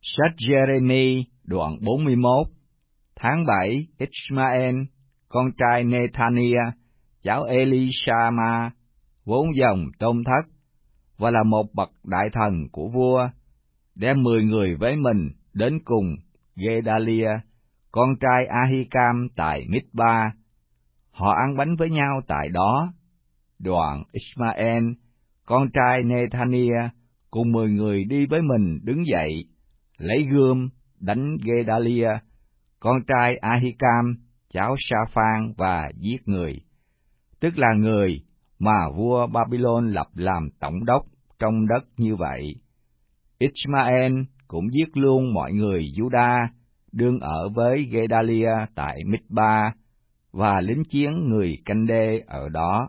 Sách Jeremy đoạn 41. Tháng 7, Ishmael, con trai Nethania, cháu Elishama, vốn dòng tôn thất, và là một bậc đại thần của vua, đem 10 người với mình đến cùng Gedalia, con trai Ahikam tại Mizpa. Họ ăn bánh với nhau tại đó. Đoạn Ishmael, con trai Nethania, cùng 10 người đi với mình đứng dậy, lấy gươm đánh Gedalia, con trai Ahikam, cháu Sa-phan, và giết người, tức là người mà vua Babylon lập làm tổng đốc trong đất như vậy. Ishmael cũng giết luôn mọi người Juda đương ở với Gedalia tại Mizpa, và lính chiến người Canh-đê ở đó.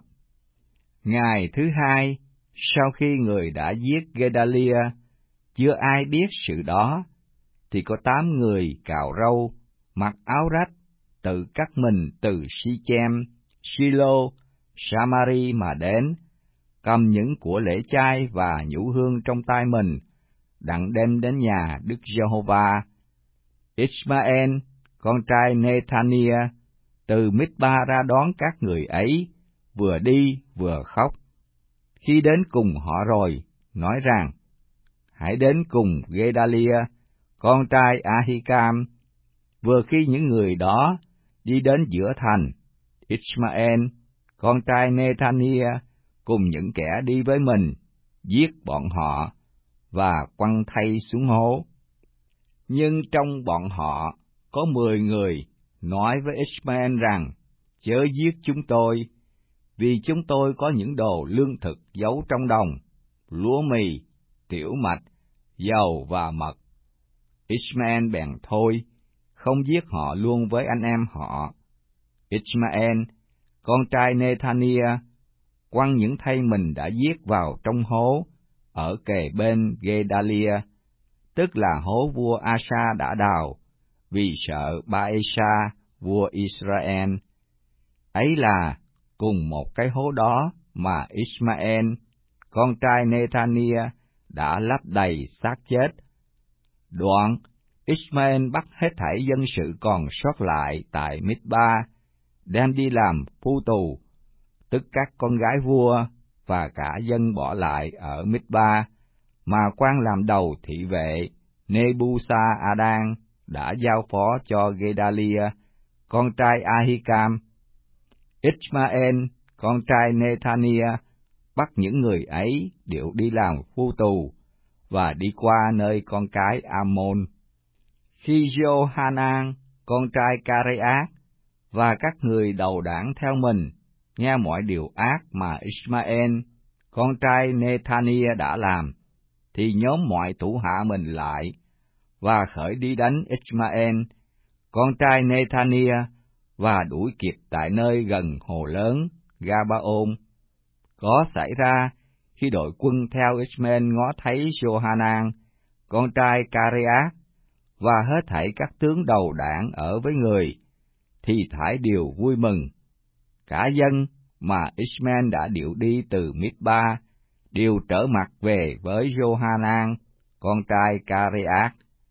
Ngày thứ hai, sau khi người đã giết Gedalia, chưa ai biết sự đó, thì có 8 người cạo râu, mặc áo rách, tự cắt mình từ Sichem, Silo, Samari mà đến, cầm những của lễ chay và nhũ hương trong tay mình, đặng đem đến nhà Đức Giê-hô-va. Ishmael, con trai Nethania, từ Mizpa ra đón các người ấy, vừa đi vừa khóc. Khi đến cùng họ rồi, nói rằng, hãy đến cùng Gedalia, con trai Ahikam. Vừa khi những người đó đi đến giữa thành, Ishmael, con trai Nethania, cùng những kẻ đi với mình, giết bọn họ, và quăng thây xuống hố. Nhưng trong bọn họ có 10 người nói với Ishmael rằng, chớ giết chúng tôi, vì chúng tôi có những đồ lương thực giấu trong đồng, lúa mì, tiểu mạch, dầu và mật. Ishmael bèn thôi, không giết họ luôn với anh em họ. Ishmael, con trai Nethania, quăng những thây mình đã giết vào trong hố ở kề bên Gedalia, tức là hố vua Asa đã đào, vì sợ Baesa, vua Israel. Ấy là cùng một cái hố đó mà Ishmael, con trai Nethania, đã lấp đầy xác chết. Đoạn, Ishmael bắt hết thảy dân sự còn sót lại tại Mizpa, đem đi làm phu tù, tức các con gái vua và cả dân bỏ lại ở Mizpa, mà quan làm đầu thị vệ Nebusa-adan đã giao phó cho Gedalia, con trai Ahikam. Ishmael, con trai Nethania, bắt những người ấy điệu đi làm phu tù, và đi qua nơi con cái Ammon. Khi Johanan, con trai Careath, và các người đầu đảng theo mình, nghe mọi điều ác mà Ishmael, con trai Nethania đã làm, thì nhóm mọi thủ hạ mình lại, và khởi đi đánh Ishmael, con trai Nethania, và đuổi kịp tại nơi gần hồ lớn Gabaon. Có xảy ra, khi đội quân theo Ishmael ngó thấy Johanan, con trai Careath, và hết thảy các tướng đầu đảng ở với người, thì thải đều vui mừng. Cả dân mà Ishmael đã điệu đi từ Mizpa đều trở mặt về với Johanan, con trai Careath.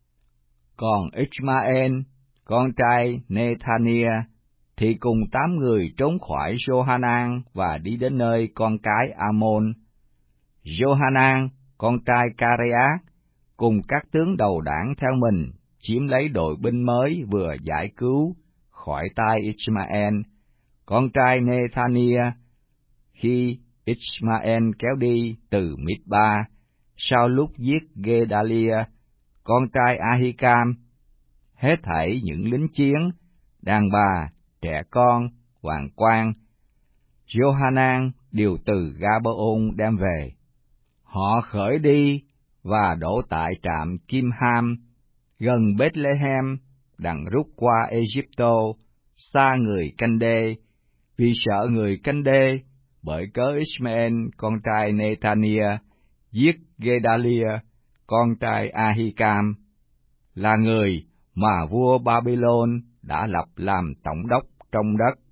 Còn Ishmael, con trai Nethania, thì cùng 8 người trốn khỏi Johanan và đi đến nơi con cái Ammon. Johanan, con trai Careath, cùng các tướng đầu đảng theo mình, chiếm lấy đội binh mới vừa giải cứu khỏi tay Ishmael, con trai Nethania, khi Ishmael kéo đi từ Mizpa, sau lúc giết Gedalia, con trai Ahikam. Hết thảy những lính chiến, đàn bà, trẻ con, hoàng quan, Johanan đều từ Gabaon đem về. Họ khởi đi và đổ tại trạm Kim-ham, gần Bethlehem, đặng rút qua Egypto, xa người Canh-đê, vì sợ người Canh-đê, bởi cớ Ishmael, con trai Nethania, giết Gedalia, con trai Ahikam, là người mà vua Babylon đã lập làm tổng đốc trong đất.